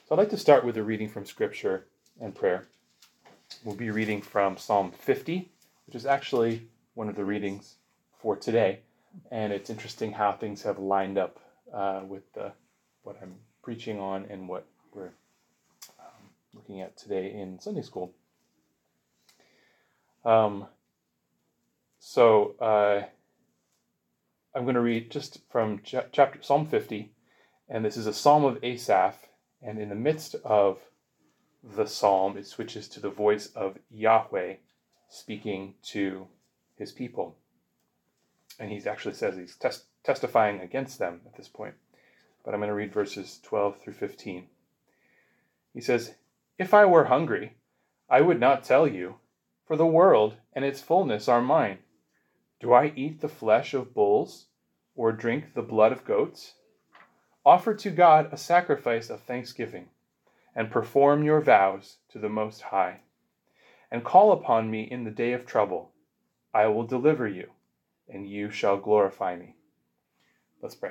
So I'd like to start with a reading from Scripture and prayer. We'll be reading from Psalm 50, which is actually one of the readings for today. And it's interesting how things have lined up with what I'm preaching on and what we're looking at today in Sunday school. So I'm going to read just from chapter Psalm 50, and this is a psalm of Asaph, and in the midst of the psalm, it switches to the voice of Yahweh speaking to his people. And he actually says he's testifying against them at this point. But I'm going to read verses 12 through 15. He says, "If I were hungry, I would not tell you, for the world and its fullness are mine. Do I eat the flesh of bulls or drink the blood of goats? Offer to God a sacrifice of thanksgiving, and perform your vows to the Most High. And call upon me in the day of trouble. I will deliver you, and you shall glorify me." Let's pray.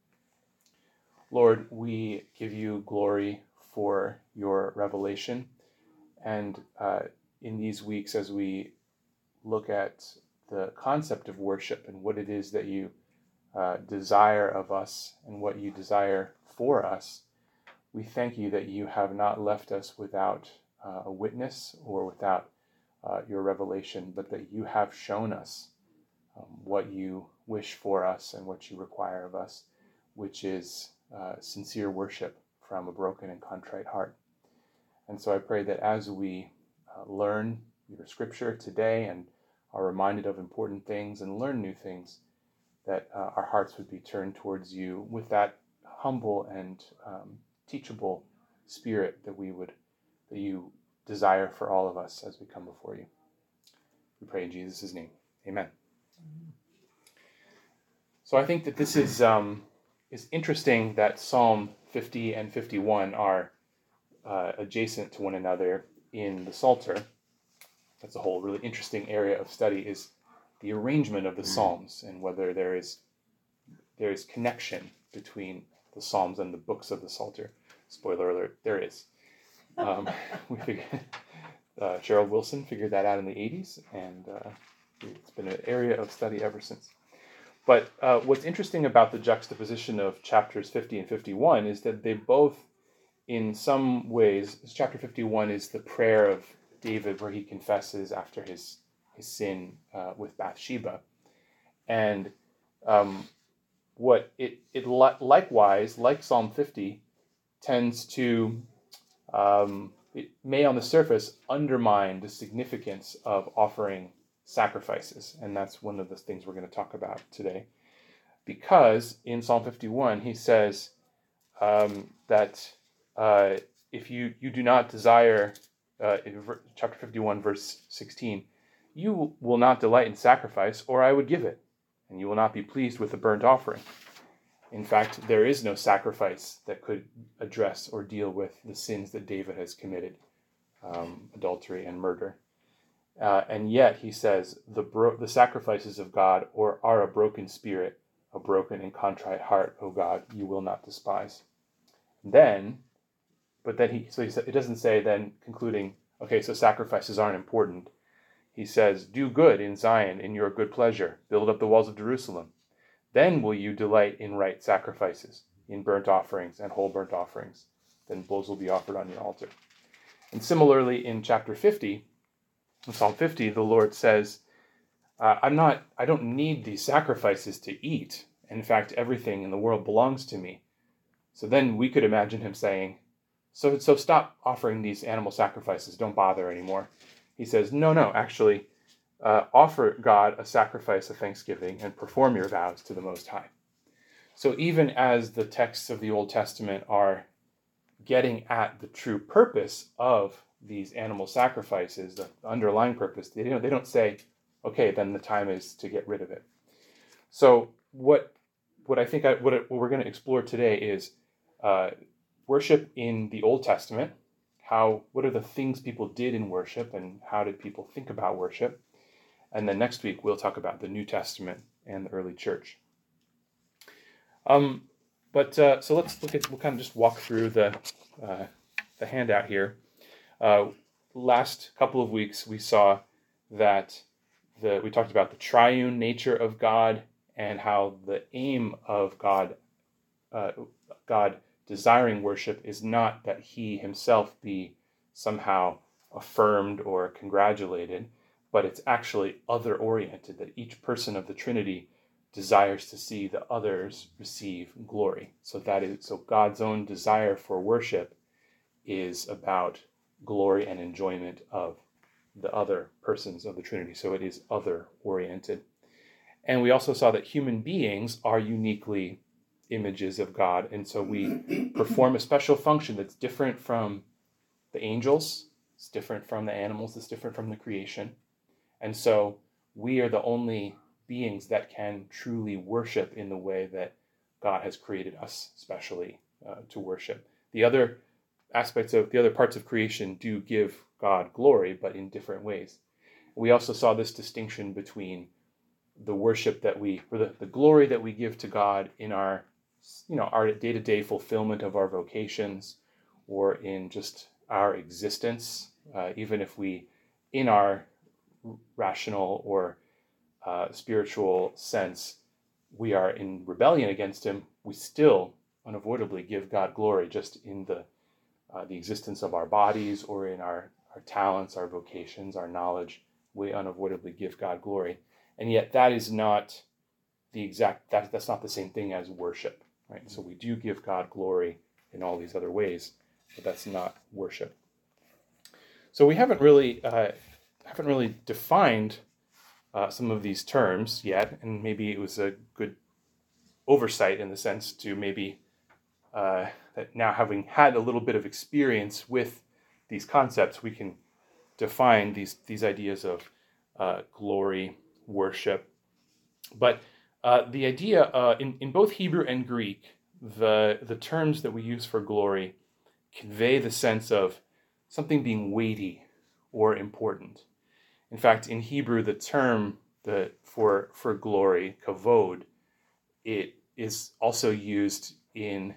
Lord, we give you glory for your revelation. And in these weeks, as we look at the concept of worship and what it is that you desire of us and what you desire for us, we thank you that you have not left us without a witness or without your revelation, but that you have shown us what you wish for us and what you require of us, which is sincere worship from a broken and contrite heart. And so I pray that as we learn your scripture today and are reminded of important things and learn new things, that our hearts would be turned towards you with that humble and teachable spirit that you desire for all of us as we come before you. We pray in Jesus' name. Amen. So I think that this is interesting that Psalm 50 and 51 are adjacent to one another in the Psalter. That's a whole really interesting area of study, is the arrangement of the Psalms and whether there is connection between the Psalms and the books of the Psalter. Spoiler alert, there is. Cheryl Wilson figured that out in the 80s, and it's been an area of study ever since. But what's interesting about the juxtaposition of chapters 50 and 51 is that they both, in some ways, chapter 51 is the prayer of David where he confesses after his sin with Bathsheba. And what it likewise, like Psalm 50, tends to, it may on the surface undermine the significance of offering sacrifices. And that's one of the things we're going to talk about today. Because in Psalm 51, he says that if you do not desire, in chapter 51, verse 16, "You will not delight in sacrifice, or I would give it, and you will not be pleased with a burnt offering." In fact, there is no sacrifice that could address or deal with the sins that David has committed, adultery and murder. And yet, he says, the sacrifices of God are a broken spirit, a broken and contrite heart, O God, you will not despise. But then it doesn't say then, concluding, okay, so sacrifices aren't important. He says, "Do good in Zion in your good pleasure. Build up the walls of Jerusalem. Then will you delight in right sacrifices, in burnt offerings and whole burnt offerings. Then bulls will be offered on your altar." And similarly, in chapter 50, in Psalm 50, the Lord says, I don't need these sacrifices to eat. In fact, everything in the world belongs to me. So then we could imagine him saying, so stop offering these animal sacrifices. Don't bother anymore. He says, no, actually, offer God a sacrifice of thanksgiving and perform your vows to the Most High. So even as the texts of the Old Testament are getting at the true purpose of these animal sacrifices, the underlying purpose, they don't say, okay, then the time is to get rid of it. So what we're going to explore today is worship in the Old Testament. What are the things people did in worship, and how did people think about worship? And then next week we'll talk about the New Testament and the early church. So we'll kind of just walk through the the handout here, last couple of weeks we saw that we talked about the triune nature of God and how the aim of God desiring worship is not that he himself be somehow affirmed or congratulated, but it's actually other-oriented, that each person of the Trinity desires to see the others receive glory. So God's own desire for worship is about glory and enjoyment of the other persons of the Trinity. So it is other-oriented. And we also saw that human beings are uniquely images of God, and so we perform a special function that's different from the angels, it's different from the animals, it's different from the creation. And so we are the only beings that can truly worship in the way that God has created us specially to worship. The other parts of creation do give God glory, but in different ways. We also saw this distinction between the worship the glory that we give to God in our day-to-day fulfillment of our vocations, or in just our existence, even if we, in our rational or spiritual sense, we are in rebellion against him, we still unavoidably give God glory just in the existence of our bodies, or in our talents, our vocations, our knowledge. We unavoidably give God glory. And yet that is not that's not the same thing as worship, right? So we do give God glory in all these other ways, but that's not worship. So we haven't really defined some of these terms yet, and maybe it was a good oversight in the sense to maybe that now, having had a little bit of experience with these concepts, we can define these ideas of glory, worship. But the idea in both Hebrew and Greek, the terms that we use for glory convey the sense of something being weighty or important. In fact, in Hebrew, the term for glory, kavod, it is also used in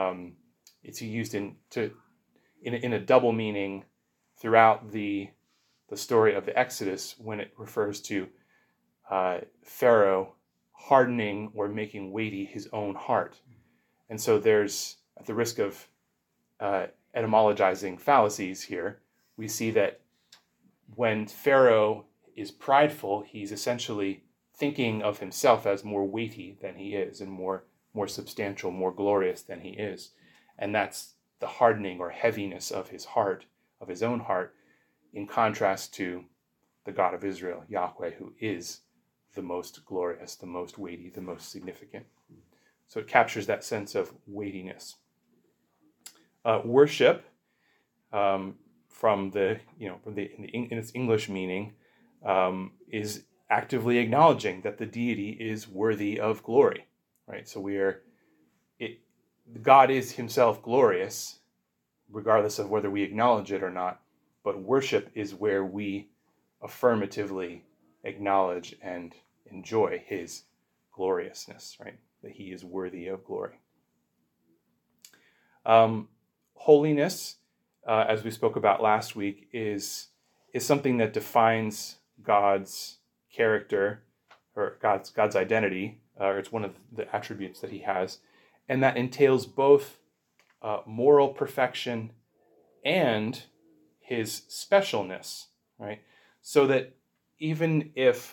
a double meaning throughout the story of the Exodus, when it refers to Pharaoh hardening or making weighty his own heart. And so there's, at the risk of etymologizing fallacies here, we see that when Pharaoh is prideful, he's essentially thinking of himself as more weighty than he is, and more substantial, more glorious than he is. And that's the hardening or heaviness of his heart, of his own heart, in contrast to the God of Israel, Yahweh, who is the most glorious, the most weighty, the most significant. So it captures that sense of weightiness. Worship, in its English meaning, is actively acknowledging that the deity is worthy of glory, right? So God is himself glorious, regardless of whether we acknowledge it or not. But worship is where we affirmatively acknowledge and enjoy his gloriousness, right? That he is worthy of glory. Holiness, as we spoke about last week, is something that defines God's character, or God's identity, or it's one of the attributes that he has, and that entails both moral perfection and his specialness, right? So that even if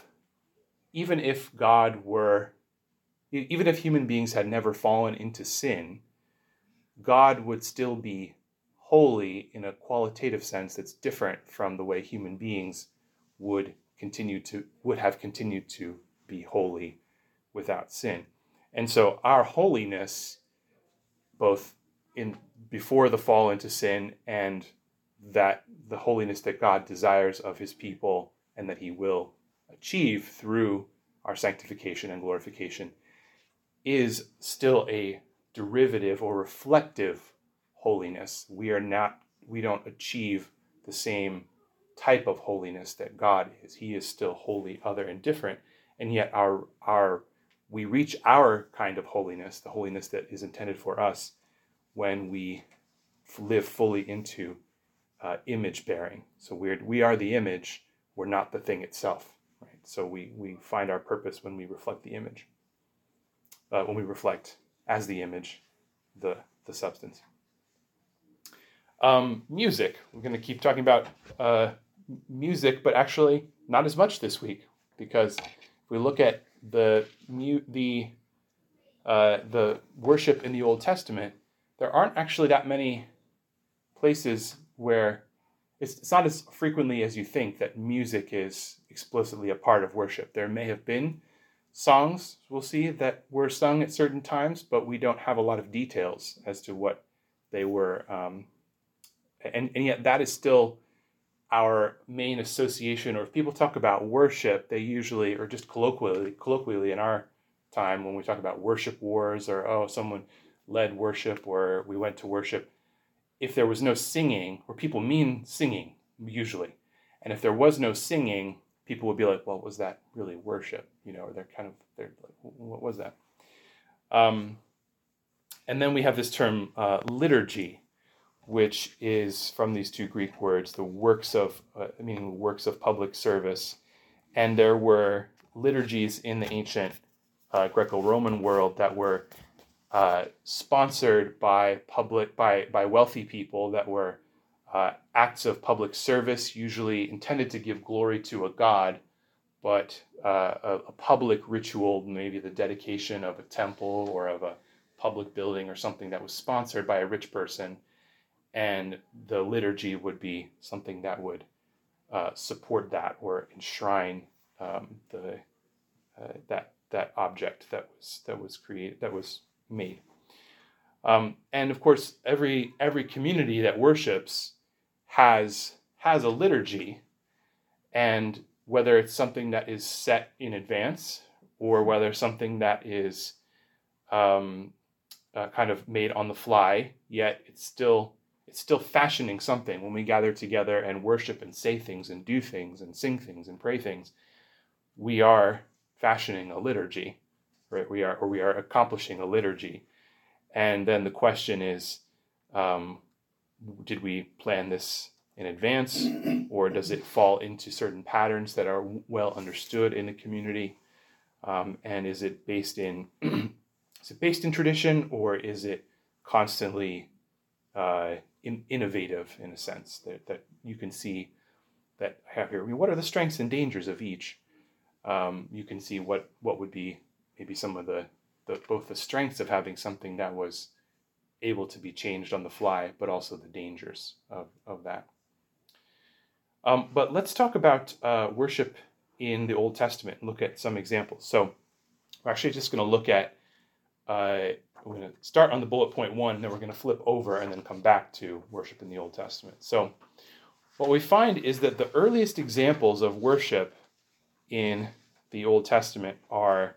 human beings had never fallen into sin, God would still be holy in a qualitative sense that's different from the way human beings would have continued to be holy without sin. And so our holiness, both before the fall into sin, and that the holiness that God desires of his people and that he will achieve through our sanctification and glorification, is still a derivative or reflective holiness. We don't achieve the same type of holiness that God is. He is still holy, other, and different. And yet we reach our kind of holiness, the holiness that is intended for us, when we live fully into image bearing. So we are the image, we're not the thing itself. Right? So we find our purpose when we reflect the image, when we reflect as the image the substance. Music. We're going to keep talking about music, but actually not as much this week, because if we look at the worship in the Old Testament, there aren't actually that many places where it's not as frequently as you think that music is explicitly a part of worship. There may have been songs, we'll see, that were sung at certain times, but we don't have a lot of details as to what they were. And yet that is still our main association. Or if people talk about worship, they usually, or just colloquially in our time, when we talk about worship wars, or someone led worship, or we went to worship, if there was no singing, or people mean singing usually, and if there was no singing, people would be like, well, was that really worship? Or they're like, what was that? And then we have this term liturgy, which is from these two Greek words, the works of, meaning works of public service. And there were liturgies in the ancient Greco-Roman world that were sponsored by wealthy people, that were acts of public service, usually intended to give glory to a god, but a public ritual, maybe the dedication of a temple or of a public building or something that was sponsored by a rich person. And the liturgy would be something that would support that or enshrine that object that was created, that was made. And of course, every community that worships has a liturgy, and whether it's something that is set in advance or whether something that is kind of made on the fly, yet it's still fashioning something. When we gather together and worship and say things and do things and sing things and pray things, we are fashioning a liturgy, right? We are accomplishing a liturgy. And then the question is, did we plan this in advance, or does it fall into certain patterns that are well understood in the community? And is it based in tradition, or is it constantly innovative in a sense that you can see that I have here? What are the strengths and dangers of each? You can see what would be maybe some of the both the strengths of having something that was able to be changed on the fly, but also the dangers of that. But let's talk about worship in the Old Testament and look at some examples. So we're actually just going to look at, we're going to start on the bullet point 1, and then we're going to flip over and then come back to worship in the Old Testament. So what we find is that the earliest examples of worship in the Old Testament are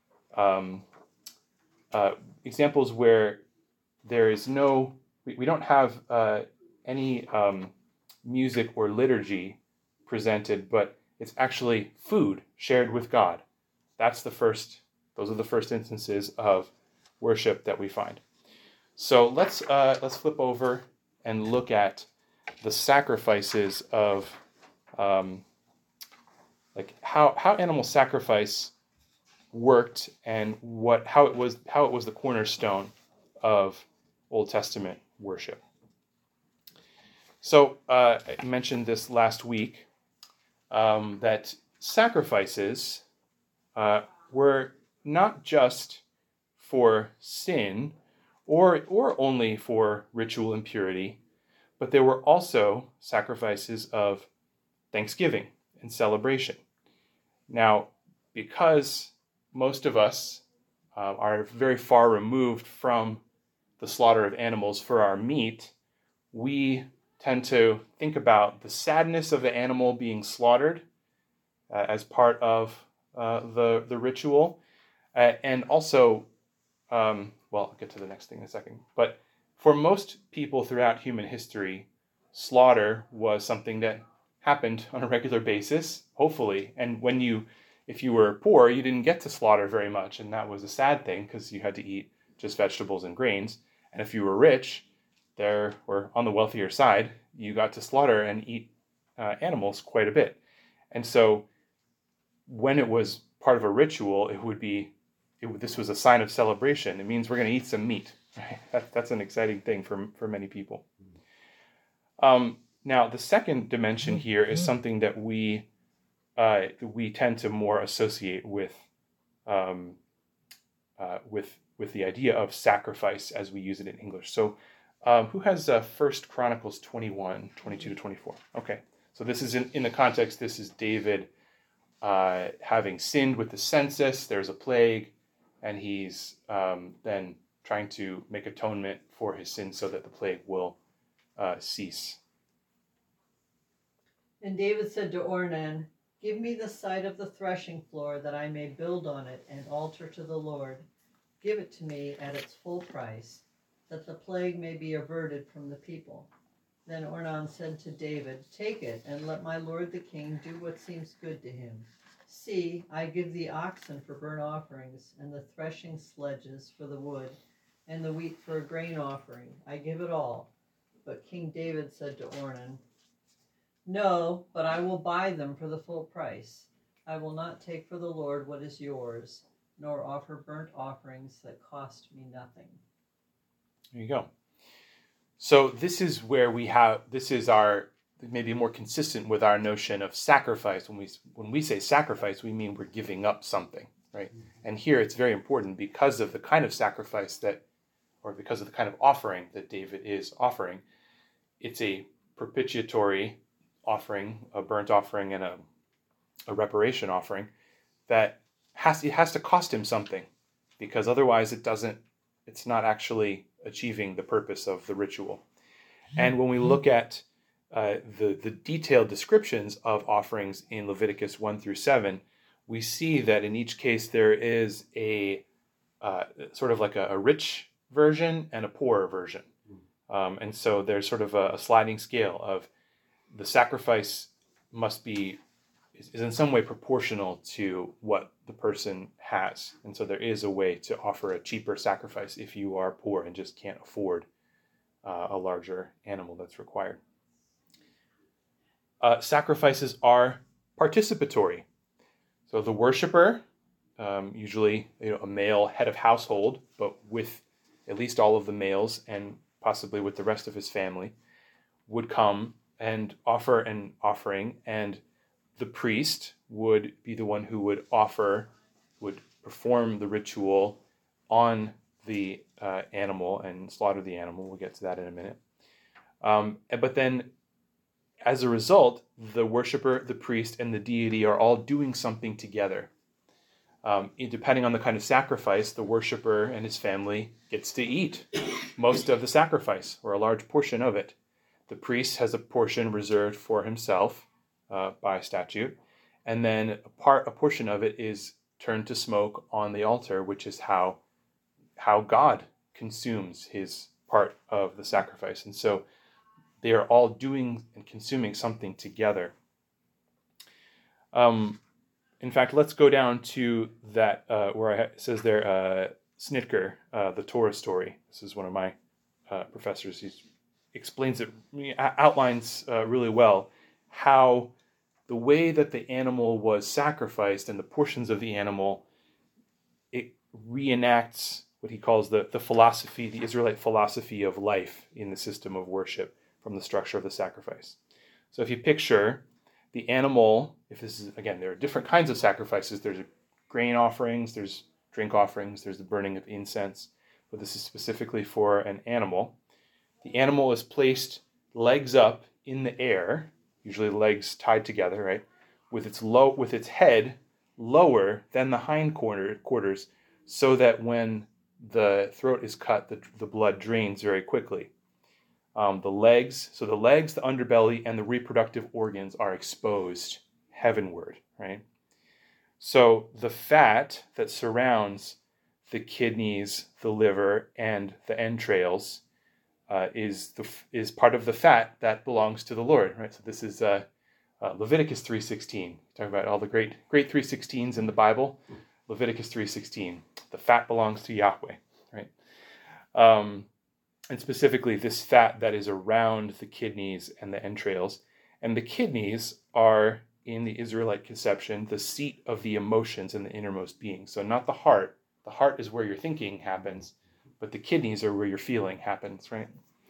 examples where there is no, we don't have any music or liturgy presented, but it's actually food shared with God. Those are the first instances of worship that we find. So let's flip over and look at the sacrifices of like how animal sacrifice worked, and how it was the cornerstone of Old Testament worship. So I mentioned this last week, that sacrifices were not just for sin or only for ritual impurity, but there were also sacrifices of thanksgiving and celebration. Now, because most of us are very far removed from the slaughter of animals for our meat, we tend to think about the sadness of the animal being slaughtered as part of the ritual. And also, I'll get to the next thing in a second. But for most people throughout human history, slaughter was something that happened on a regular basis, hopefully. And if you were poor, you didn't get to slaughter very much. And that was a sad thing, because you had to eat just vegetables and grains. And if you were rich, were on the wealthier side, you got to slaughter and eat animals quite a bit. And so when it was part of a ritual, this was a sign of celebration. It means we're going to eat some meat. Right? That's an exciting thing for many people. Now, the second dimension here is something that we tend to more associate with the idea of sacrifice as we use it in English. So, who has 1 Chronicles 21, 22 to 24? Okay, so this is in the context. This is David having sinned with the census. There's a plague, and he's then trying to make atonement for his sins so that the plague will cease. And David said to Ornan, "Give me the site of the threshing floor that I may build on it an altar to the Lord. Give it to me at its full price, that the plague may be averted from the people." Then Ornan said to David, "Take it, and let my lord the king do what seems good to him. See, I give the oxen for burnt offerings, and the threshing sledges for the wood, and the wheat for a grain offering. I give it all." But King David said to Ornan, "No, but I will buy them for the full price. I will not take for the Lord what is yours, nor offer burnt offerings that cost me nothing." There you go. So this is where this is our maybe more consistent with our notion of sacrifice. When we say sacrifice, we mean we're giving up something, right? Mm-hmm. And here it's very important because of the kind of sacrifice because of the kind of offering that David is offering. It's a propitiatory offering, a burnt offering, and a reparation offering that has to cost him something, because otherwise it's not actually achieving the purpose of the ritual. And when we look at the detailed descriptions of offerings in Leviticus 1 through 7, we see that in each case there is a sort of like a rich version and a poorer version. And so there's sort of a sliding scale of the sacrifice is in some way proportional to what the person has. And so there is a way to offer a cheaper sacrifice if you are poor and just can't afford a larger animal that's required. Sacrifices are participatory. So the worshiper, usually a male head of household, but with at least all of the males and possibly with the rest of his family, would come and offer an offering, and the priest would be the one who would perform the ritual on the animal and slaughter the animal. We'll get to that in a minute. But then, as a result, the worshiper, the priest, and the deity are all doing something together. Depending on the kind of sacrifice, the worshiper and his family gets to eat most of the sacrifice, or a large portion of it. The priest has a portion reserved for himself by statute, and then a portion of it is turned to smoke on the altar, which is how God consumes his part of the sacrifice. And so they are all doing and consuming something together. In fact, let's go down to that where it says there, Snitker, the Torah story. This is one of my professors. He explains it, outlines really well how the way that the animal was sacrificed and the portions of the animal, it reenacts what he calls the philosophy, the Israelite philosophy of life in the system of worship from the structure of the sacrifice. So if you picture the animal, there are different kinds of sacrifices. There's grain offerings, there's drink offerings, there's the burning of incense, but this is specifically for an animal. The animal is placed legs up in the air, usually legs tied together, right, with its head lower than the hind quarters, so that when the throat is cut, the blood drains very quickly. The legs, the underbelly, and the reproductive organs are exposed heavenward, right? So the fat that surrounds the kidneys, the liver, and the entrails is part of the fat that belongs to the Lord, right? So this is Leviticus 3:16. Talk about all the great 3:16s in the Bible. Leviticus 3:16. The fat belongs to Yahweh, right? and specifically this fat that is around the kidneys and the entrails. And the kidneys are, in the Israelite conception, the seat of the emotions in the innermost being. So not the heart. The heart is where your thinking happens, but the kidneys are where your feeling happens, right?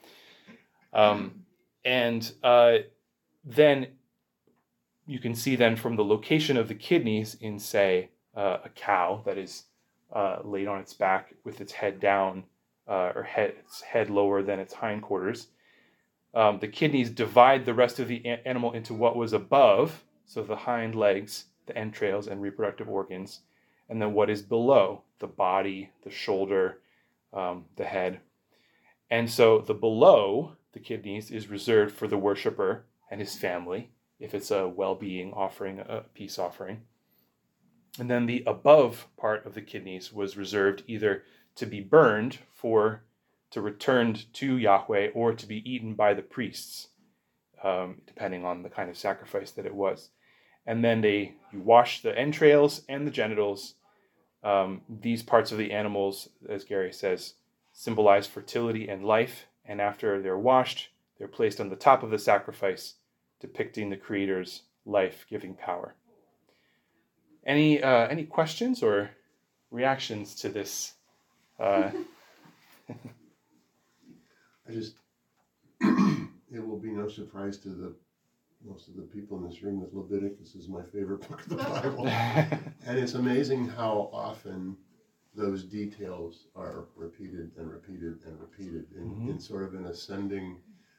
Then you can see then from the location of the kidneys in, say, a cow that is laid on its back with its head down, its head lower than its hindquarters. The kidneys divide the rest of the animal into what was above, so the hind legs, the entrails, and reproductive organs, and then what is below, the body, the shoulder, the head. And so the below the kidneys is reserved for the worshiper and his family, if it's a well-being offering, a peace offering. And then the above part of the kidneys was reserved either to be burned to return to Yahweh, or to be eaten by the priests, depending on the kind of sacrifice that it was. And then you wash the entrails and the genitals. These parts of the animals, as Gary says, symbolize fertility and life. And after they're washed, they're placed on the top of the sacrifice, depicting the Creator's life-giving power. Any questions or reactions to this? It will be no surprise to most of the people in this room that Leviticus is my favorite book of the Bible. And it's amazing how often those details are repeated and repeated and repeated in sort of an ascending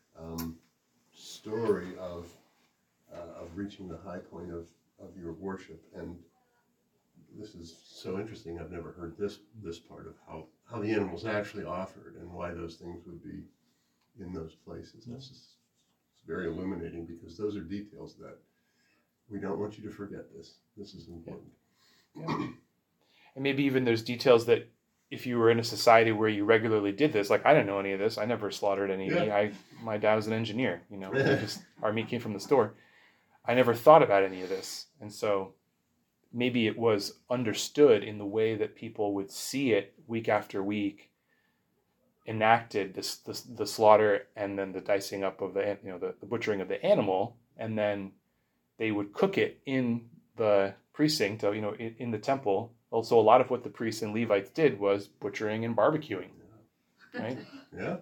story of reaching the high point of your worship. And this is so interesting. I've never heard this part of how the animals actually offered and why those things would be in those places. It's very illuminating, because those are details that we don't want you to forget. This is important. Yeah. And maybe even there's details that if you were in a society where you regularly did this, like I didn't know any of this. I never slaughtered any meat. My dad was an engineer, our meat came from the store. I never thought about any of this. And so maybe it was understood in the way that people would see it week after week, enacted the slaughter and then the dicing up of the butchering of the animal, and then they would cook it in the precinct, in the temple. Also, a lot of what the priests and Levites did was butchering and barbecuing, right? Yeah.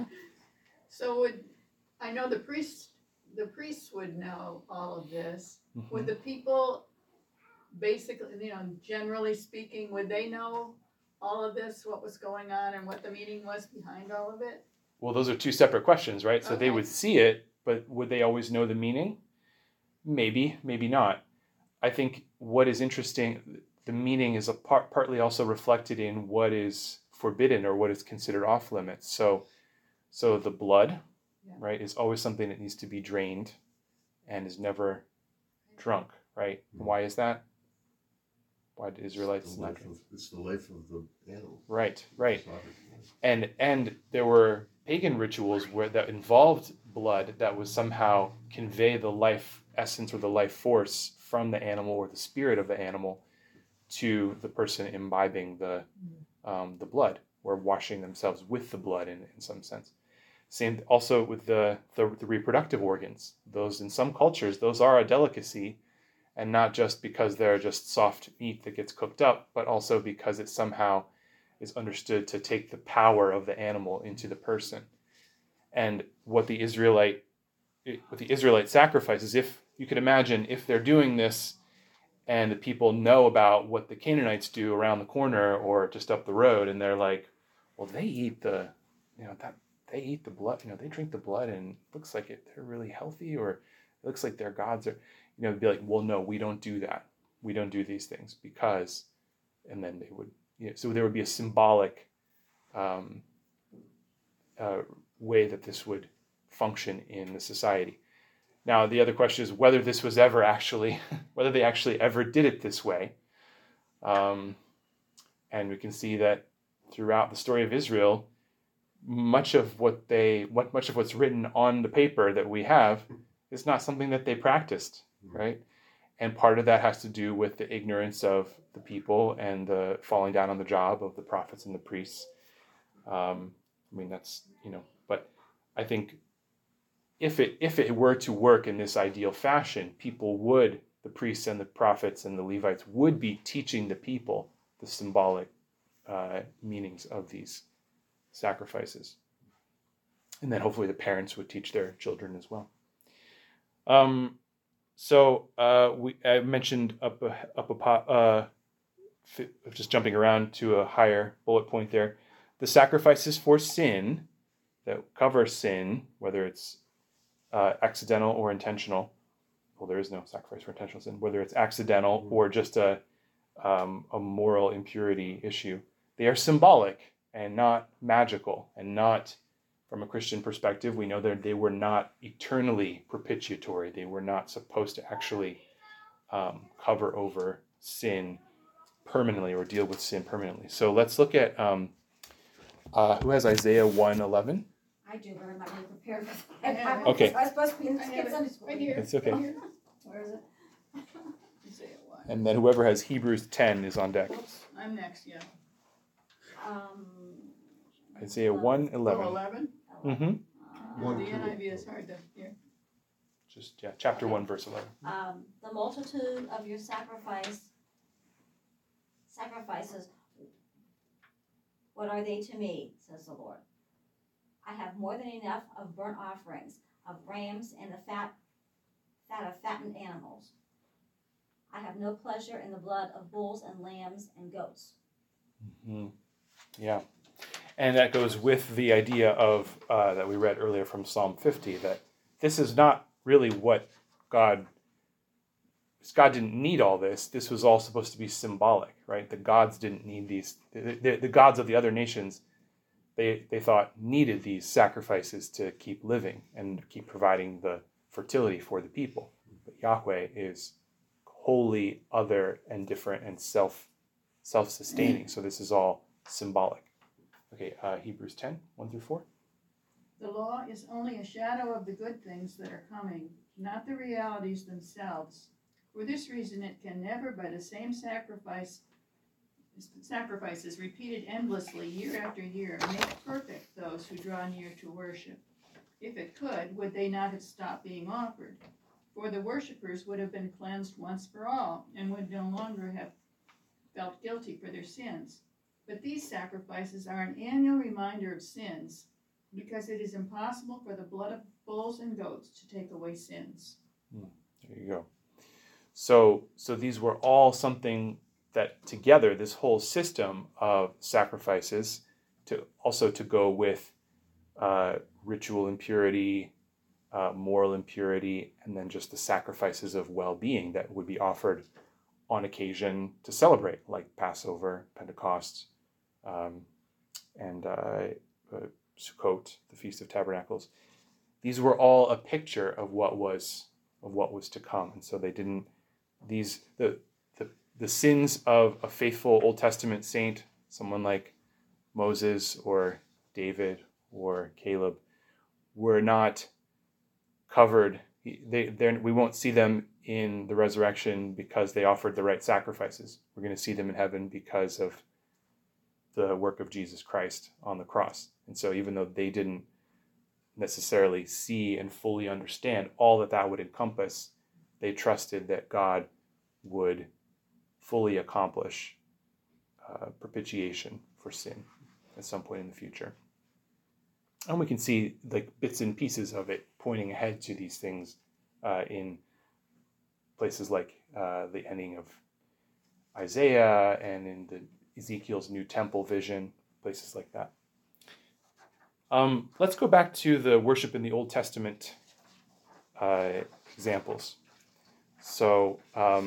So I know the priests would know all of this. Mm-hmm. Would the people, basically, generally speaking, would they know all of this, what was going on and what the meaning was behind all of it? Well, those are two separate questions, right? So They would see it, but would they always know the meaning? Maybe, maybe not. I think what is interesting, the meaning is partly also reflected in what is forbidden or what is considered off limits. So the blood, right, is always something that needs to be drained and is never drunk, right? Mm-hmm. Why is that? Why did Israelites not drink? It's the life of the animal. Right. And there were pagan rituals that involved blood that would somehow convey the life essence or the life force from the animal or the spirit of the animal to the person imbibing the blood, or washing themselves with the blood in some sense. Same also with the reproductive organs. Those, in some cultures, those are a delicacy. And not just because they're just soft meat that gets cooked up, but also because it somehow is understood to take the power of the animal into the person. And what the Israelite sacrifices, if you could imagine, if they're doing this and the people know about what the Canaanites do around the corner or just up the road, and they're like, well, they eat the blood, they drink the blood, and it looks like they're really healthy, or it looks like their gods are. Be like, well, no, we don't do that. We don't do these things because, and then they would, so there would be a symbolic way that this would function in the society. Now, the other question is whether this was ever whether they actually ever did it this way. And we can see that throughout the story of Israel, much of what's written on the paper that we have is not something that they practiced. Right? And part of that has to do with the ignorance of the people and the falling down on the job of the prophets and the priests. I mean, that's, but I think if it were to work in this ideal fashion, the priests and the prophets and the Levites would be teaching the people the symbolic meanings of these sacrifices. And then hopefully the parents would teach their children as well. I mentioned just jumping around to a higher bullet point there, the sacrifices for sin that cover sin, whether it's accidental or intentional. Well, there is no sacrifice for intentional sin, whether it's accidental or just a moral impurity issue. They are symbolic and not magical, and not, from a Christian perspective, we know that they were not eternally propitiatory. They were not supposed to actually cover over sin permanently or deal with sin permanently. So let's look at who has Isaiah 1:11? I do, but I'm not really prepared for I that. have it. Okay. I was supposed to be in the I have it Sunday school. right here. It's okay. Right here. Where is it? Isaiah 1. And then whoever has Hebrews 10 is on deck. Oops, I'm next, yeah. Isaiah 1:11. Oh, 11? Mm-hmm. One, The two. NIV is hard to hear. Just, chapter 1, verse 11. The multitude of your sacrifices, what are they to me, says the Lord? I have more than enough of burnt offerings, of rams, and the fat of fattened animals. I have no pleasure in the blood of bulls and lambs and goats. Mm-hmm. Yeah. And that goes with the idea of, that we read earlier from Psalm 50, that this is not really what God didn't need all this. This was all supposed to be symbolic, right? The gods didn't need these. The gods of the other nations, they thought needed these sacrifices to keep living and keep providing the fertility for the people. But Yahweh is wholly other and different and self-sustaining. So this is all symbolic. Okay, Hebrews 10, 1-4. The law is only a shadow of the good things that are coming, not the realities themselves. For this reason, it can never, by the same sacrifices repeated endlessly year after year, make perfect those who draw near to worship. If it could, would they not have stopped being offered? For the worshippers would have been cleansed once for all, and would no longer have felt guilty for their sins. But these sacrifices are an annual reminder of sins, because it is impossible for the blood of bulls and goats to take away sins. There you go. So these were all something that together, this whole system of sacrifices, to go with ritual impurity, moral impurity, and then just the sacrifices of well-being that would be offered on occasion to celebrate, like Passover, Pentecost, and Sukkot, the Feast of Tabernacles. These were all a picture of what was to come, and so they didn't. The sins of a faithful Old Testament saint, someone like Moses or David or Caleb, were not covered. We won't see them in the resurrection because they offered the right sacrifices. We're going to see them in heaven because of the work of Jesus Christ on the cross. And so even though they didn't necessarily see and fully understand all that would encompass, they trusted that God would fully accomplish propitiation for sin at some point in the future. And we can see like bits and pieces of it pointing ahead to these things in places like the ending of Isaiah and in the Ezekiel's new temple vision, places like that. Let's go back to the worship in the Old Testament examples. So,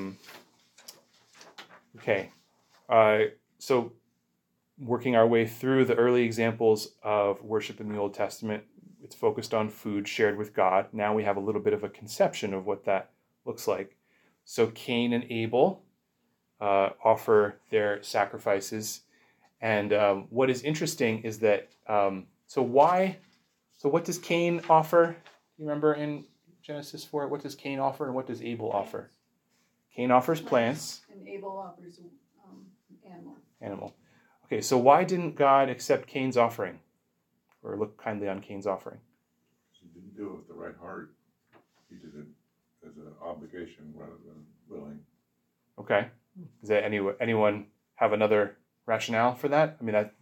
so working our way through the early examples of worship in the Old Testament, it's focused on food shared with God. Now we have a little bit of a conception of what that looks like. So Cain and Abel offer their sacrifices. And what is interesting is that, so what does Cain offer? You remember in Genesis 4, what does Cain offer and what does Abel offer? Cain offers plants. And Abel offers animal. Okay, so why didn't God accept Cain's offering? or look kindly on Cain's offering. He didn't do it with the right heart. He did it as an obligation rather than willing. Okay. Does that anyone have another rationale for that? I mean,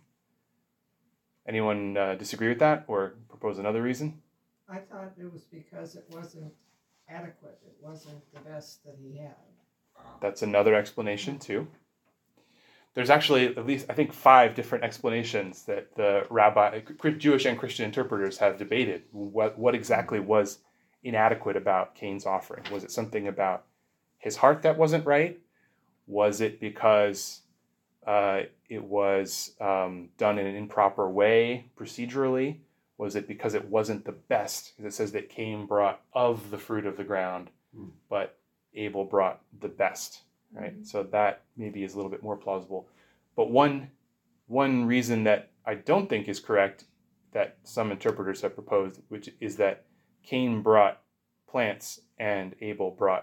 anyone disagree with that or propose another reason? I thought it was because it wasn't adequate. It wasn't the best that he had. That's another explanation too. There's actually at least, I think, 5 different explanations that the Jewish and Christian interpreters have debated. What exactly was inadequate about Cain's offering? Was it something about his heart that wasn't right? Was it because it was done in an improper way procedurally? Was it because it wasn't the best? It says that Cain brought of the fruit of the ground, but Abel brought the best, right? So that maybe is a little bit more plausible. But one reason that I don't think is correct that some interpreters have proposed, which is that Cain brought plants and Abel brought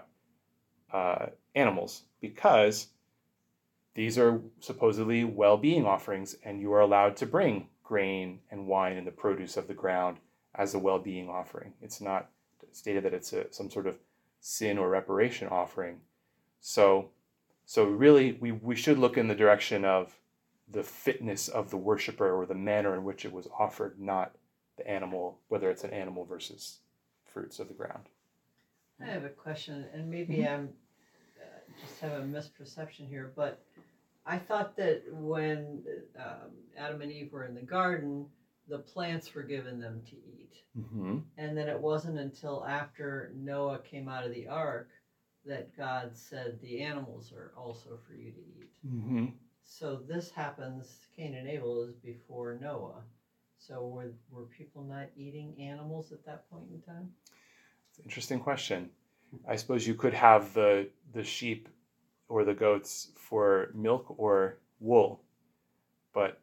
animals, because these are supposedly well-being offerings, and you are allowed to bring grain and wine and the produce of the ground as a well-being offering. It's not stated that it's some sort of sin or reparation offering. So really, we should look in the direction of the fitness of the worshiper or the manner in which it was offered, not the animal, whether it's an animal versus fruits of the ground. I have a question, and maybe I'm just have a misperception here, but I thought that when Adam and Eve were in the garden, the plants were given them to eat. Mm-hmm. And then it wasn't until after Noah came out of the ark that God said the animals are also for you to eat. Mm-hmm. So this happens, Cain and Abel is before Noah. So were people not eating animals at that point in time? It's an interesting question. I suppose you could have the sheep or the goats for milk or wool. But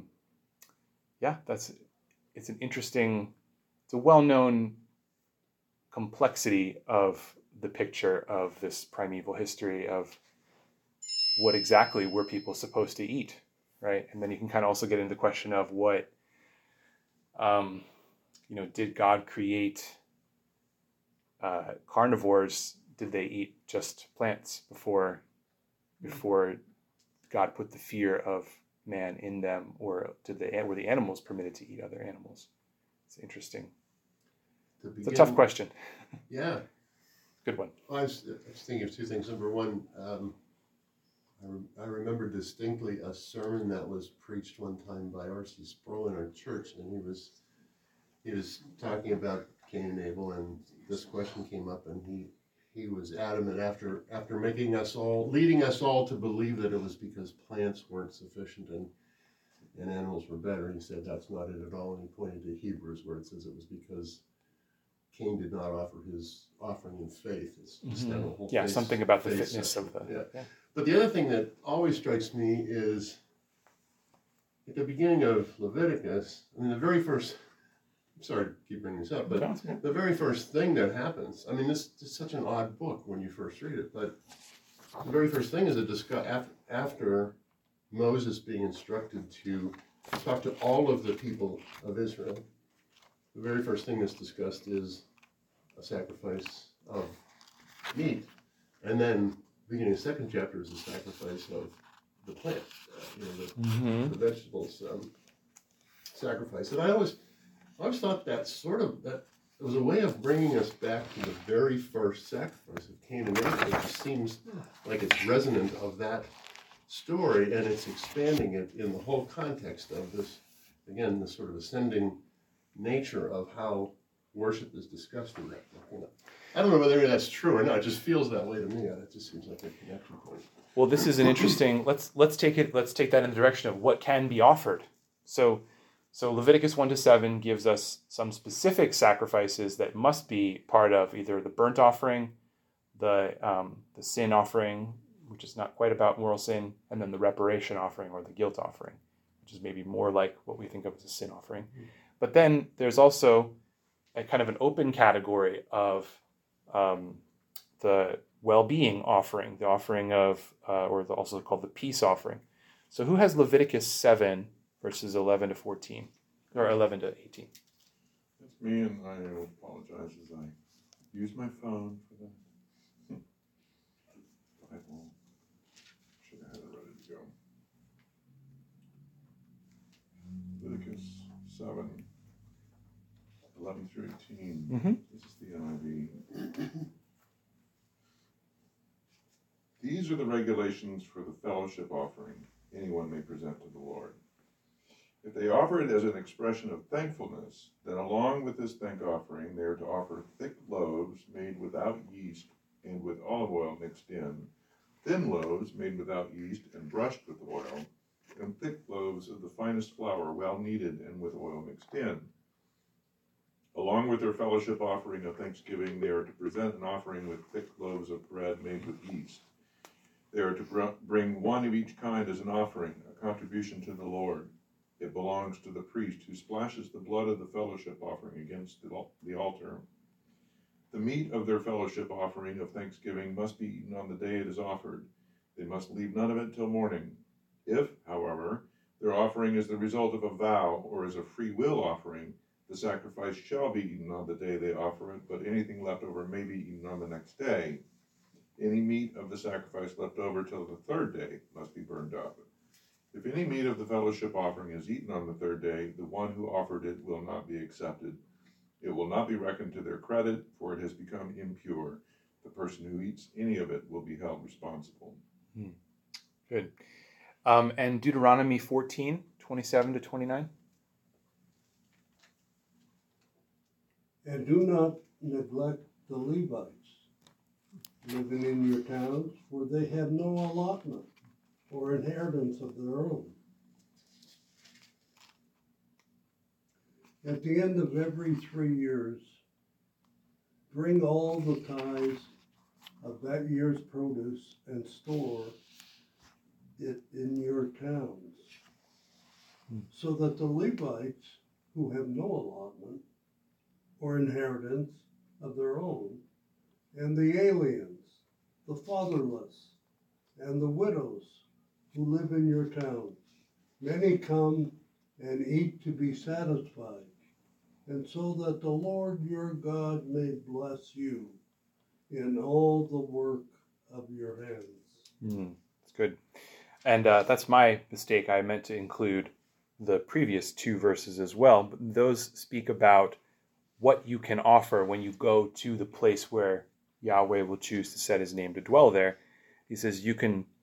it's a well-known complexity of the picture of this primeval history of what exactly were people supposed to eat, right? And then you can kind of also get into the question of what, did God create carnivores? Did they eat just plants before God put the fear of man in them, or were the animals permitted to eat other animals? It's interesting. It's a tough question. Yeah. Good one. Well, I was thinking of 2 things. Number one, I remember distinctly a sermon that was preached one time by R.C. Sproul in our church, and he was talking about Cain and Abel, and this question came up, and he was adamant after leading us all to believe that it was because plants weren't sufficient and animals were better. He said that's not it at all, and he pointed to Hebrews where it says it was because Cain did not offer his offering in faith. It's kind of a whole something about the fitness stuff. of the... Yeah. But the other thing that always strikes me is at the beginning of Leviticus, I mean, I'm sorry to keep bringing this up, but the very first thing that happens, I mean, this is such an odd book when you first read it, but the very first thing is after Moses being instructed to talk to all of the people of Israel, the very first thing that's discussed is a sacrifice of meat, and then beginning of the 2nd chapter is the sacrifice of the plant, the vegetables sacrifice. And I always thought that it was a way of bringing us back to the very first sacrifice of Cain and Abel. It just seems like it's resonant of that story, and it's expanding it in the whole context of this, again, this sort of ascending nature of how worship is discussed in that book. I don't know whether that's true or not. It just feels that way to me. It just seems like a connection point. Well, this is an interesting. Let's take that in the direction of what can be offered. So Leviticus 1-7 gives us some specific sacrifices that must be part of either the burnt offering, the sin offering, which is not quite about moral sin, and then the reparation offering or the guilt offering, which is maybe more like what we think of as a sin offering. But then there's also a kind of an open category of the well-being offering, the offering of, also called the peace offering. So who has Leviticus 7, verses 11 to 14? or 11 to 18. That's me, and I apologize as I use my phone for that. Bible. Should have had it ready to go. Leviticus 7, 11 through 18. Mm-hmm. This is the NIV. These are the regulations for the fellowship offering anyone may present to the Lord. If they offer it as an expression of thankfulness, then along with this thank offering, they are to offer thick loaves made without yeast and with olive oil mixed in, thin loaves made without yeast and brushed with oil, and thick loaves of the finest flour, well kneaded and with oil mixed in. Along with their fellowship offering of thanksgiving, they are to present an offering with thick loaves of bread made with yeast. They are to bring one of each kind as an offering, a contribution to the Lord. It belongs to the priest who splashes the blood of the fellowship offering against the altar. The meat of their fellowship offering of thanksgiving must be eaten on the day it is offered. They must leave none of it till morning. If, however, their offering is the result of a vow or is a free will offering, the sacrifice shall be eaten on the day they offer it, but anything left over may be eaten on the next day. Any meat of the sacrifice left over till the third day must be burned up. If any meat of the fellowship offering is eaten on the third day, the one who offered it will not be accepted. It will not be reckoned to their credit, for it has become impure. The person who eats any of it will be held responsible. Good. And Deuteronomy 14, 27 to 29. And do not neglect the Levites living in your towns, for they have no allotment or inheritance of their own. At the end of every 3 years, bring all the tithes of that year's produce and store it in your towns, so that the Levites who have no allotment or inheritance of their own, and the aliens, the fatherless, and the widows who live in your towns, many come and eat to be satisfied, and so that the Lord your God may bless you in all the work of your hands. That's good. And that's my mistake. I meant to include the previous 2 verses as well, but those speak about what you can offer when you go to the place where Yahweh will choose to set his name to dwell there. He says what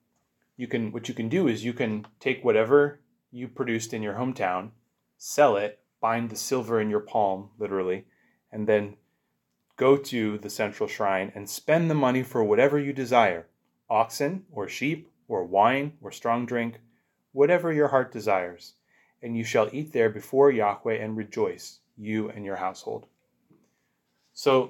you can do is you can take whatever you produced in your hometown, sell it, bind the silver in your palm, literally, and then go to the central shrine and spend the money for whatever you desire, oxen or sheep or wine or strong drink, whatever your heart desires, and you shall eat there before Yahweh and rejoice, you and your household. So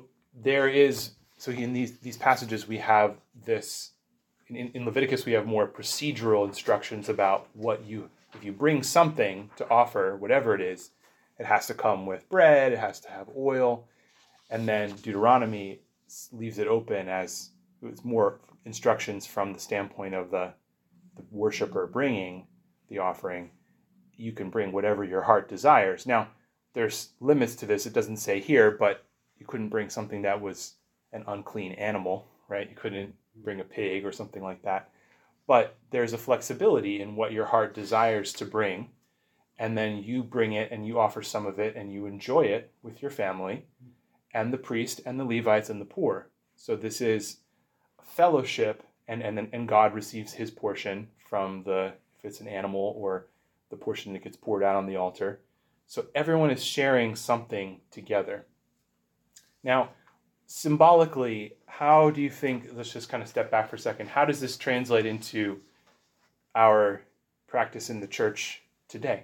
in these passages we have this, in Leviticus we have more procedural instructions about if you bring something to offer, whatever it is, it has to come with bread, it has to have oil, and then Deuteronomy leaves it open as it's more instructions from the standpoint of the worshiper bringing the offering. You can bring whatever your heart desires. Now, there's limits to this. It doesn't say here, but you couldn't bring something that was an unclean animal, right? You couldn't bring a pig or something like that. But there's a flexibility in what your heart desires to bring, and then you bring it and you offer some of it and you enjoy it with your family and the priest and the Levites and the poor. So this is fellowship, and God receives his portion from if it's an animal or the portion that gets poured out on the altar. So everyone is sharing something together. Now, symbolically, how do you think, let's just kind of step back for a second, how does this translate into our practice in the church today?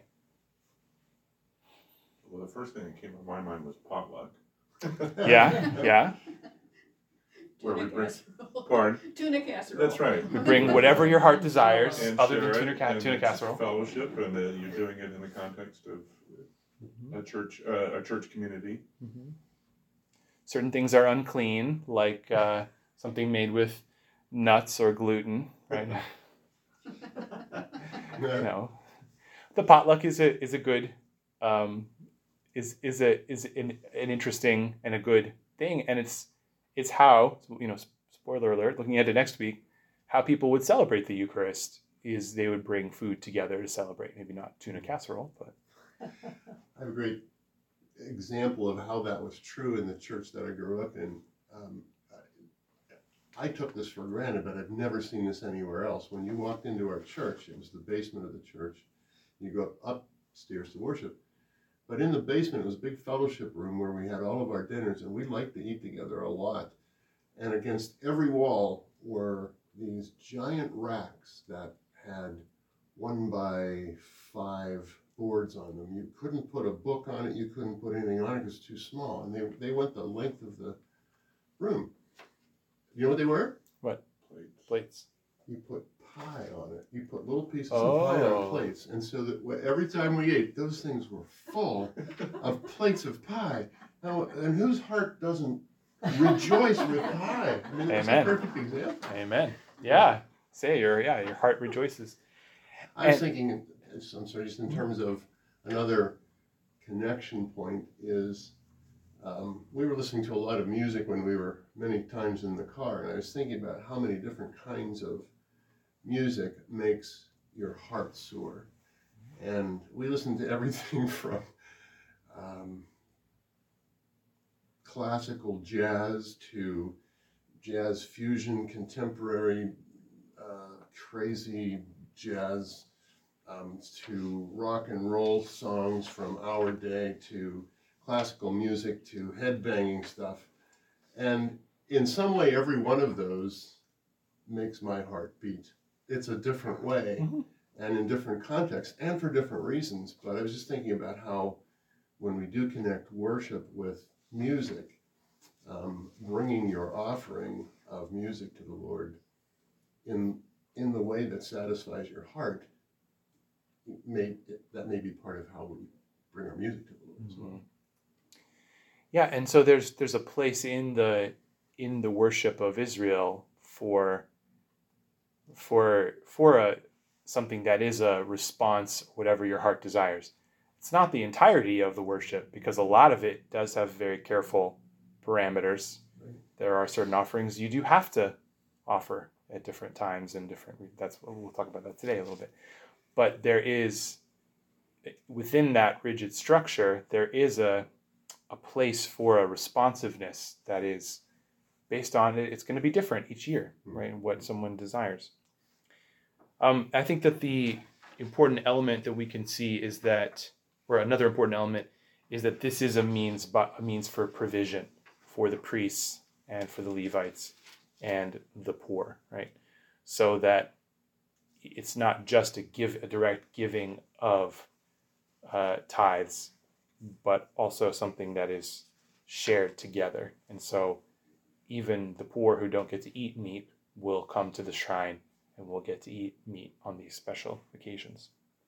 Well, the first thing that came to my mind was potluck. Yeah. Where we Tuna bring, casserole. pardon? Tuna casserole. That's right. We bring whatever your heart desires, And other share than it, tuna and casserole. Fellowship, and you're doing it in the context of a church community. Mm-hmm. Certain things are unclean, like something made with nuts or gluten, right? The potluck is a good is an interesting and a good thing, and it's how, spoiler alert, looking into next week, how people would celebrate the Eucharist is they would bring food together to celebrate. Maybe not tuna casserole, but I have a great example of how that was true in the church that I grew up in. I took this for granted, but I've never seen this anywhere else. When you walked into our church, it was the basement of the church. You go upstairs to worship. But in the basement, it was a big fellowship room where we had all of our dinners, and we liked to eat together a lot. And against every wall were these giant racks that had 1x5 boards on them. You couldn't put a book on it. You couldn't put anything on it. It was too small. And they went the length of the room. You know what they were? What? Plates. You put pie on it. You put little pieces of pie on plates. And so that every time we ate, those things were full of plates of pie. Now, and whose heart doesn't rejoice with pie? I mean, it's a perfect example. Amen. Yeah. Say your heart rejoices. I was thinking, I'm sorry, just in terms of another connection point is, we were listening to a lot of music when we were many times in the car, and I was thinking about how many different kinds of music makes your heart soar. And we listened to everything from classical jazz to jazz fusion, contemporary crazy jazz, to rock and roll songs from our day, to classical music, to headbanging stuff. And in some way, every one of those makes my heart beat. It's a different way, and in different contexts, and for different reasons. But I was just thinking about how when we do connect worship with music, bringing your offering of music to the Lord in the way that satisfies your heart, that may be part of how we bring our music to the Lord as well. Yeah, and so there's a place in the worship of Israel for something that is a response, whatever your heart desires. It's not the entirety of the worship, because a lot of it does have very careful parameters. Right. There are certain offerings you do have to offer at different times and we'll talk about that today a little bit. But there is, within that rigid structure, there is a place for a responsiveness that is based on it. It's going to be different each year, right? What someone desires. I think that the important element that we can see is that, or another important element is that this is a means for provision for the priests and for the Levites and the poor, right? So that it's not just a direct giving of tithes, but also something that is shared together. And so even the poor who don't get to eat meat will come to the shrine and will get to eat meat on these special occasions.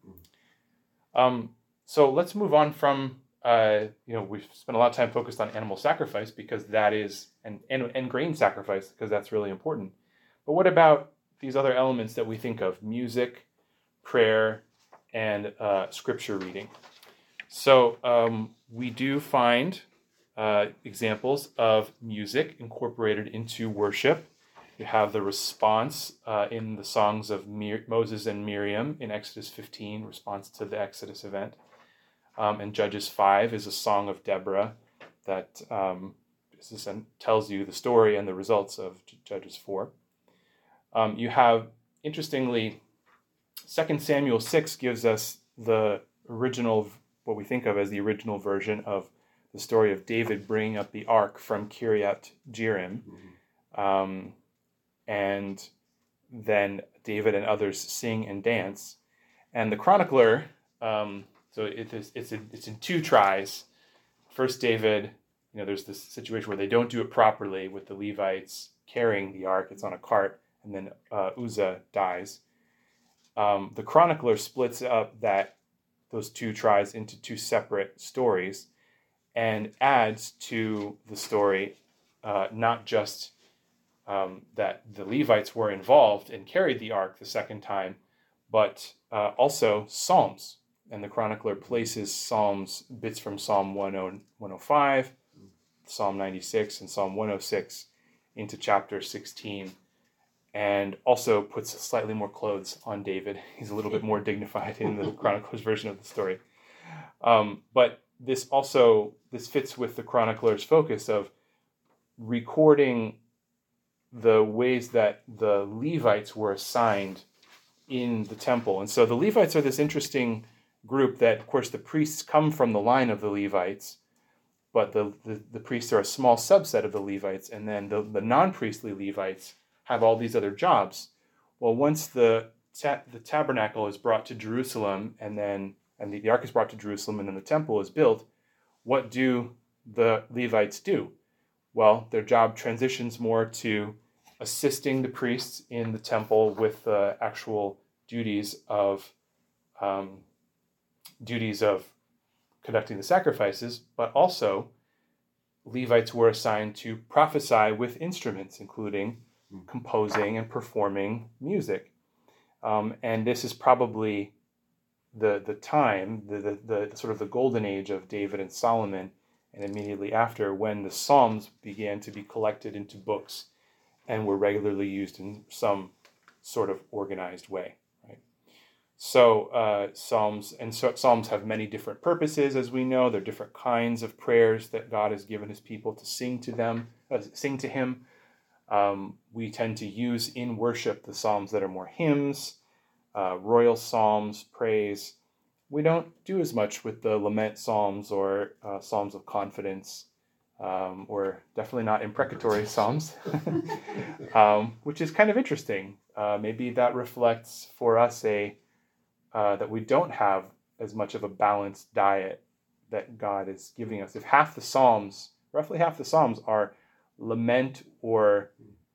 So let's move on from, we've spent a lot of time focused on animal sacrifice because that is, and grain sacrifice because that's really important. But what about these other elements that we think of: music, prayer, and scripture reading? So we do find examples of music incorporated into worship. You have the response in the songs of Moses and Miriam in Exodus 15, response to the Exodus event. And Judges 5 is a song of Deborah that tells you the story and the results of Judges 4. You have, interestingly, 2 Samuel 6 gives us the original, what we think of as the original version of the story of David bringing up the ark from Kiryat Jearim. And then David and others sing and dance. And the chronicler, so it's in two tries. First, David, there's this situation where they don't do it properly with the Levites carrying the ark. It's on a cart, and then Uzzah dies. The chronicler splits up those two tries into two separate stories and adds to the story not just that the Levites were involved and carried the ark the second time, but also psalms and the chronicler places bits from Psalm 105, Psalm 96, and Psalm 106 into chapter 16, and also puts slightly more clothes on David. He's a little bit more dignified in the chronicler's version of the story. But this fits with the chronicler's focus of recording the ways that the Levites were assigned in the temple. And so the Levites are this interesting group that, of course, the priests come from the line of the Levites, but the priests are a small subset of the Levites, and then the non-priestly Levites have all these other jobs. Well, once the tabernacle is brought to Jerusalem, and the ark is brought to Jerusalem, and then the temple is built, what do the Levites do? Well, their job transitions more to assisting the priests in the temple with the actual duties of conducting the sacrifices, but also Levites were assigned to prophesy with instruments, including composing and performing music. And this is probably the time, the sort of the golden age of David and Solomon, and immediately after, when the Psalms began to be collected into books and were regularly used in some sort of organized way. Right? So Psalms have many different purposes, as we know. There are different kinds of prayers that God has given His people to sing to Him. We tend to use in worship the Psalms that are more hymns, royal psalms, praise. We don't do as much with the lament psalms or psalms of confidence, or definitely not imprecatory psalms, which is kind of interesting. Maybe that reflects for us that we don't have as much of a balanced diet that God is giving us. If roughly half the psalms are lament or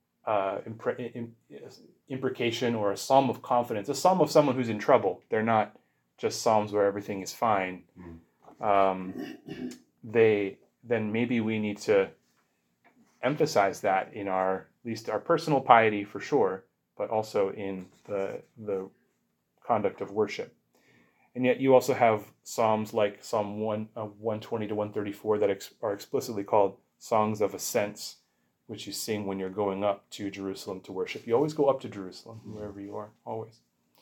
imprecation or a psalm of confidence, a psalm of someone who's in trouble. They're not just psalms where everything is fine. Then maybe we need to emphasize that in at least our personal piety for sure, but also in the conduct of worship. And yet you also have psalms like Psalm 120 to 134 that are explicitly called songs of ascents, which you sing when you're going up to Jerusalem to worship. You always go up to Jerusalem, wherever you are, always.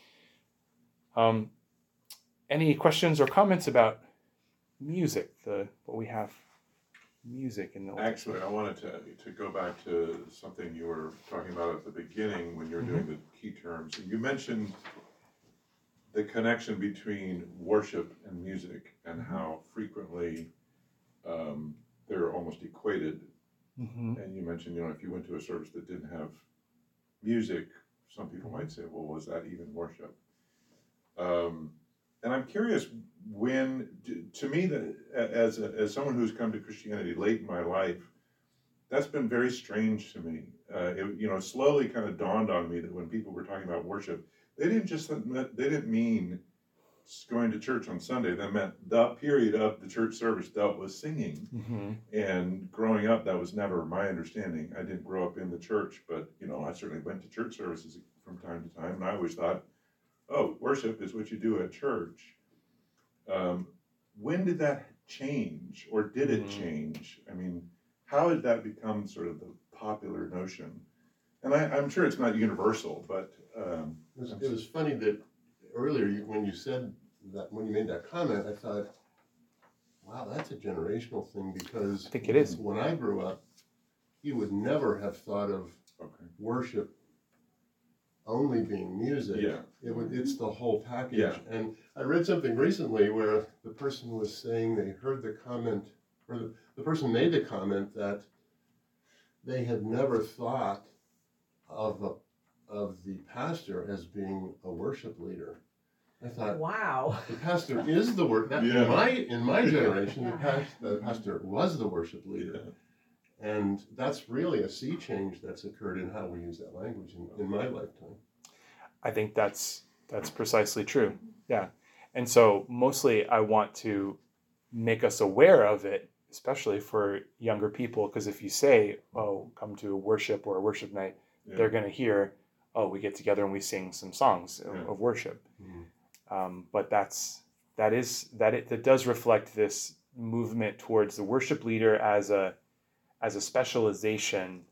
Any questions or comments about music? What we have music in the Actually, I wanted to go back to something you were talking about at the beginning when you were doing the key terms. You mentioned the connection between worship and music and how frequently they're almost equated. And you mentioned, if you went to a service that didn't have music, some people might say, well, was that even worship? And I'm curious, to me, that as someone who's come to Christianity late in my life, that's been very strange to me. It slowly kind of dawned on me that when people were talking about worship, they didn't mean going to church on Sunday. That meant the period of the church service dealt with singing. And growing up, that was never my understanding. I didn't grow up in the church, but I certainly went to church services from time to time, and I always thought, worship is what you do at church. When did that change, or did it change? I mean, how did that become sort of the popular notion? And I'm sure it's not universal, but it was funny that earlier when you said that, when you made that comment, I thought, wow, that's a generational thing, because I think it is. When I grew up, you would never have thought of worship only being music. Yeah. It's the whole package. Yeah. And I read something recently where the person was saying they heard the comment, or the person made the comment that they had never thought of the pastor as being a worship leader. I thought, Wow. the pastor is the worship. In my generation, the pastor was the worship leader. And that's really a sea change that's occurred in how we use that language in my lifetime. I think that's precisely true. Yeah. And so mostly I want to make us aware of it, especially for younger people, because if you say, come to a worship or a worship night, they're going to hear, we get together and we sing some songs of worship. But that's that does reflect this movement towards the worship leader as a specialization,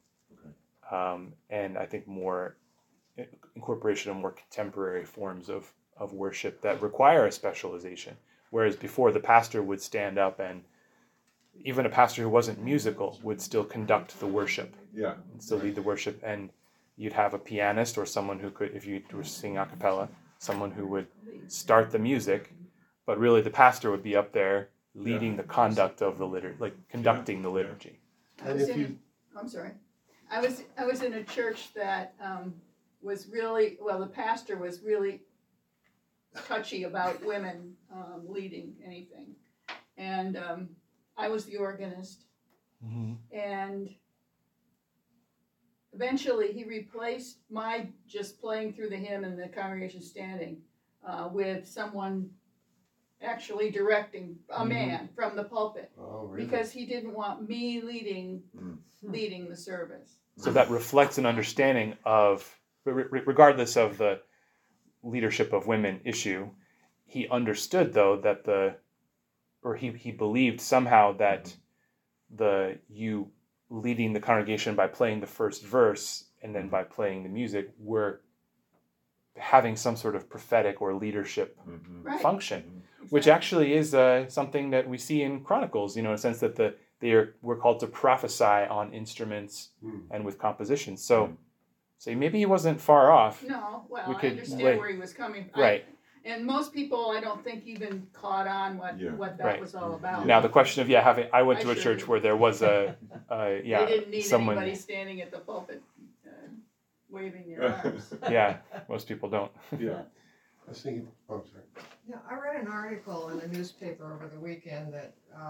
and I think more incorporation of more contemporary forms of worship that require a specialization. Whereas before, the pastor would stand up, and even a pastor who wasn't musical would still conduct the worship, Yeah. and still lead the worship. And you'd have a pianist or someone who could, if you were singing a cappella, someone who would start the music, but really the pastor would be up there leading the conduct of the liturgy, like conducting the liturgy. And if you, I'm sorry. I was in a church that was really, well, the pastor was really touchy about women leading anything. And I was the organist. Mm-hmm. And eventually he replaced my just playing through the hymn and the congregation standing with someone actually directing, a man from the pulpit. oh, really? Because he didn't want me leading the service. So that reflects an understanding of, regardless of the leadership of women issue, he understood though that he believed somehow that you leading the congregation by playing the first verse and then by playing the music were having some sort of prophetic or leadership Right. function, which actually is something that we see in Chronicles, in a sense that we're called to prophesy on instruments and with compositions. So maybe he wasn't far off. No, well, We I could understand wait. where he was coming from. Right. And most people, I don't think, even caught on what that Right. was all about. Now the question of I went to I a sure church did. where there was They didn't need someone. anybody standing at the pulpit waving their arms. Yeah, most people don't. Yeah. I was thinking, oh, sorry. Yeah, I read an article in the newspaper over the weekend that,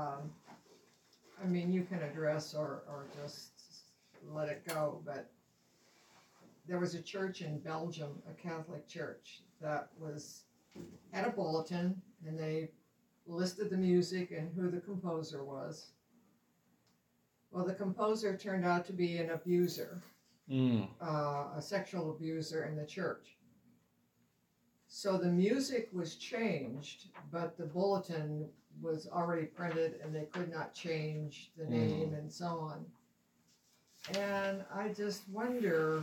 you can address or just let it go, but there was a church in Belgium, a Catholic church, that had a bulletin, and they listed the music and who the composer was. Well, the composer turned out to be an abuser, a sexual abuser in the church. So the music was changed, but the bulletin was already printed and they could not change the name and so on. And I just wonder,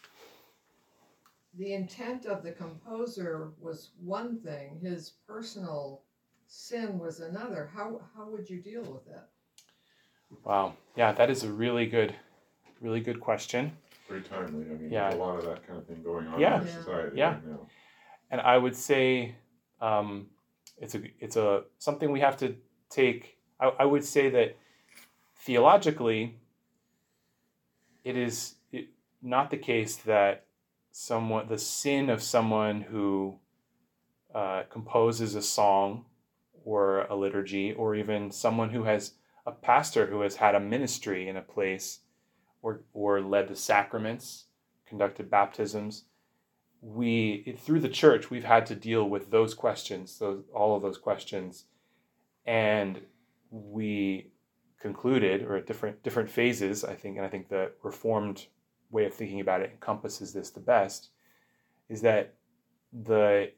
the intent of the composer was one thing, his personal sin was another. How would you deal with that? Wow. Yeah, that is a really good question. Very timely. Yeah. There's a lot of that kind of thing going on Yeah. in society Yeah. right now. And I would say it's a something we have to take. I would say that theologically, it is not the case that the sin of someone who composes a song or a liturgy, or even someone who has a pastor who has had a ministry in a place or led the sacraments, conducted baptisms. Through the church, we've had to deal with those questions, all of those questions, and we concluded, or at different phases, I think the Reformed way of thinking about it encompasses this the best, is that the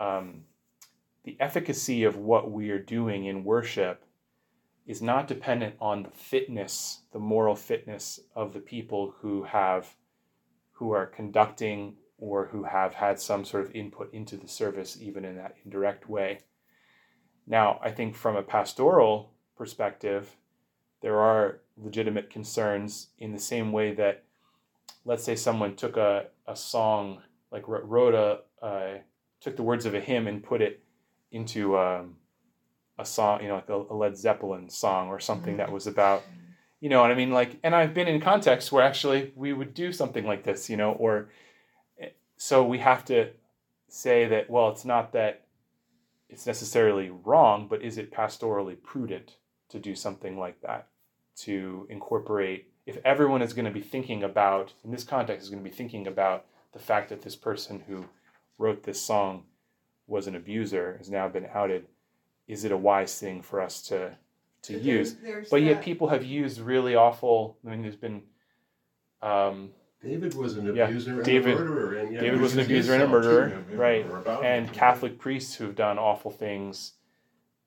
efficacy of what we are doing in worship is not dependent on the moral fitness of the people who are conducting or who have had some sort of input into the service, even in that indirect way. Now, I think from a pastoral perspective, there are legitimate concerns in the same way that, let's say someone took a song, like took the words of a hymn and put it into a song, like a Led Zeppelin song or something that was about, what I mean? And I've been in contexts where actually we would do something like this, so we have to say that, well, it's not that it's necessarily wrong, but is it pastorally prudent to do something like that, to incorporate, if everyone is going to be thinking about, in this context, is going to be thinking about the fact that this person who wrote this song was an abuser, has now been outed, is it a wise thing for us to use? But yet people have used really awful, there's been... David was an Yeah, abuser David- and a murderer. And yet David this was an is his abuser and a song, murderer, too. Yeah, right? or about And him. Catholic priests who've done awful things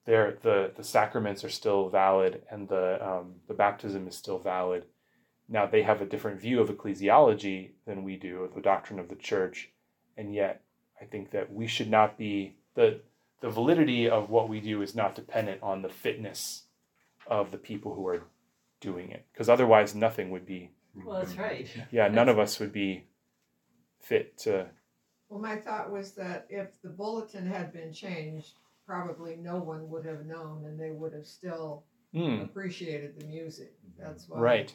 the sacraments are still valid and the baptism is still valid. Now they have a different view of ecclesiology than we do, of the doctrine of the church, and yet I think that we should not be the validity of what we do is not dependent on the fitness of the people who are doing it, because otherwise nothing would be. Well, that's right. Yeah, none of us would be fit to. Well, my thought was that if the bulletin had been changed, probably no one would have known and they would have still appreciated the music. That's why. Right.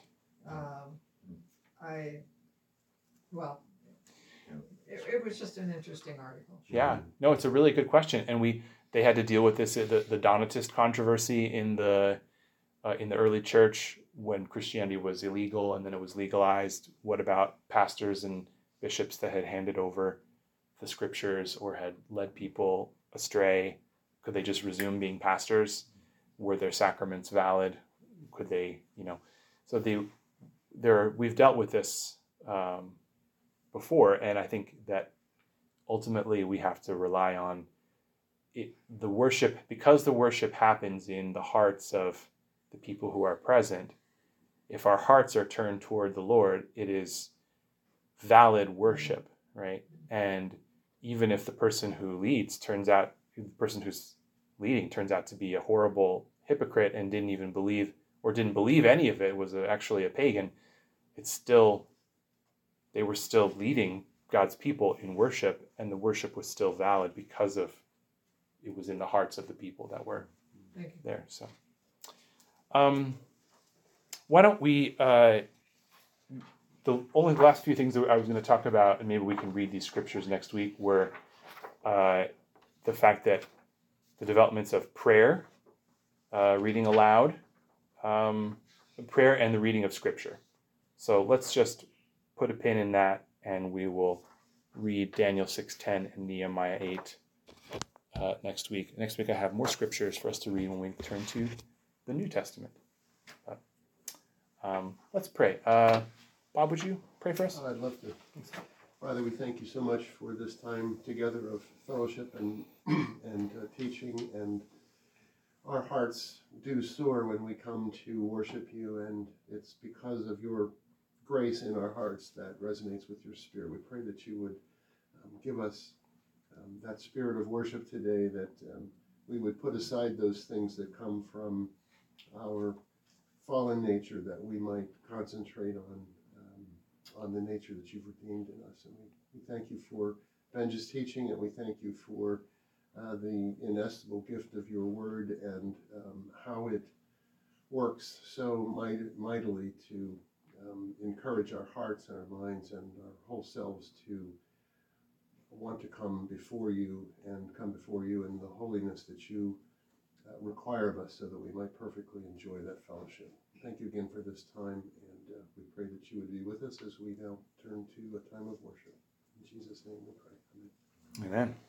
It was just an interesting article. Yeah, no, it's a really good question, and they had to deal with this the Donatist controversy in the early church when Christianity was illegal and then it was legalized. What about pastors and bishops that had handed over the scriptures or had led people astray? Could they just resume being pastors? Were their sacraments valid? Could they, So we've dealt with this before, and I think that ultimately we have to rely on the worship, because the worship happens in the hearts of the people who are present. If our hearts are turned toward the Lord, it is valid worship, right? And even if the person who's leading turns out to be a horrible hypocrite and didn't believe any of it, was actually a pagan, they were still leading God's people in worship, and the worship was still valid because of it was in the hearts of the people that were there. So, why don't we? The last few things that I was going to talk about, and maybe we can read these scriptures next week, were the fact that the developments of prayer, reading aloud, prayer, and the reading of scripture. So let's just put a pin in that, and we will read Daniel 6:10 and Nehemiah 8 next week. Next week I have more scriptures for us to read when we turn to the New Testament. Let's pray. Bob, would you pray for us? I'd love to. Father, we thank you so much for this time together of fellowship and teaching, and our hearts do soar when we come to worship you, and it's because of your grace in our hearts that resonates with your spirit. We pray that you would give us that spirit of worship today, that we would put aside those things that come from our fallen nature, that we might concentrate on the nature that you've redeemed in us. And we thank you for Benja's teaching, and we thank you for the inestimable gift of your word and how it works so mightily to encourage our hearts and our minds and our whole selves to want to come before you in the holiness that you require of us, so that we might perfectly enjoy that fellowship. Thank you again for this time, and we pray that you would be with us as we now turn to a time of worship. In Jesus' name we pray. Amen. Amen.